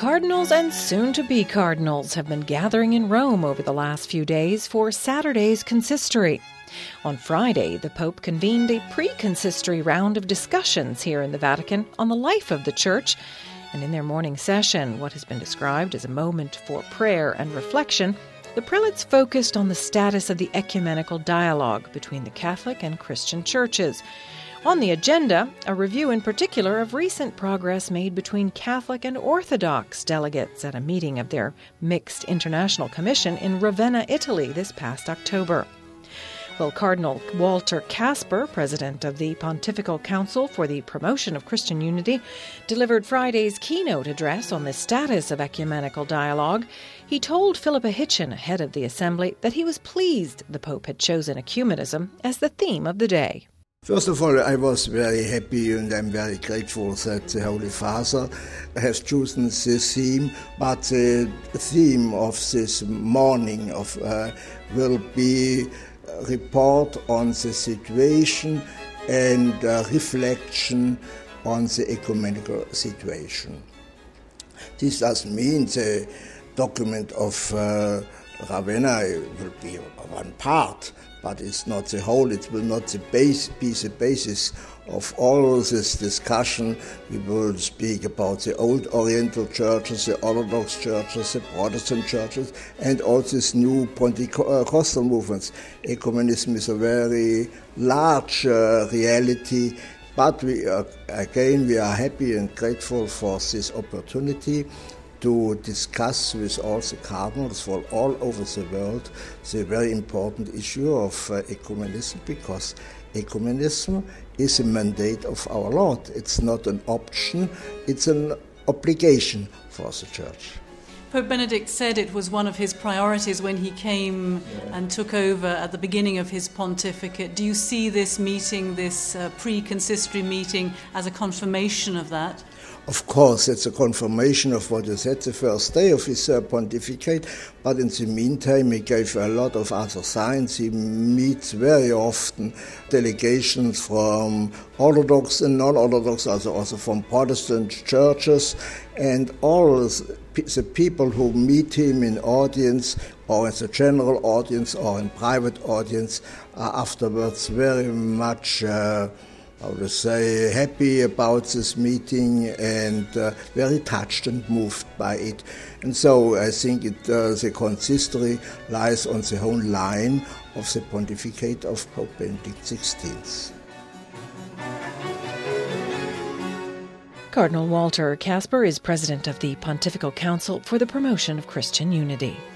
Cardinals and soon-to-be cardinals have been gathering in Rome over the last few days for Saturday's consistory. On Friday, the Pope convened a pre-consistory round of discussions here in the Vatican on the life of the Church, and in their morning session, what has been described as a moment for prayer and reflection, the prelates focused on the status of the ecumenical dialogue between the Catholic and Christian churches. On the agenda, a review in particular of recent progress made between Catholic and Orthodox delegates at a meeting of their mixed international commission in Ravenna, Italy this past October. Well, Cardinal Walter Kasper, president of the Pontifical Council for the Promotion of Christian Unity, delivered Friday's keynote address on the status of ecumenical dialogue. He told Philippa Hitchen, head of the Assembly, that he was pleased the Pope had chosen ecumenism as the theme of the day. First of all, I was very happy and I'm very grateful that the Holy Father has chosen this theme, but the theme of this morning will be a report on the situation and reflection on the ecumenical situation. This doesn't mean the document of Ravenna will be one part, but it's not the whole. It will not be the basis of all this discussion. We will speak about the old Oriental churches, the Orthodox churches, the Protestant churches, and all these new Pentecostal movements. Ecumenism is a very large reality, but we are happy and grateful for this opportunity to discuss with all the cardinals from all over the world the very important issue of ecumenism, because ecumenism is a mandate of our Lord. It's not an option, it's an obligation for the Church. Pope Benedict said it was one of his priorities when he came and took over at the beginning of his pontificate. Do you see this meeting, this pre-consistory meeting, as a confirmation of that? Of course, it's a confirmation of what he said the first day of his pontificate, but in the meantime he gave a lot of other signs. He meets very often delegations from Orthodox and non-Orthodox, also from Protestant churches, and all the people who meet him in audience or as a general audience or in private audience are afterwards very much happy about this meeting and very touched and moved by it. And so I think the consistory lies on the whole line of the pontificate of Pope Benedict XVI. Cardinal Walter Kasper is president of the Pontifical Council for the Promotion of Christian Unity.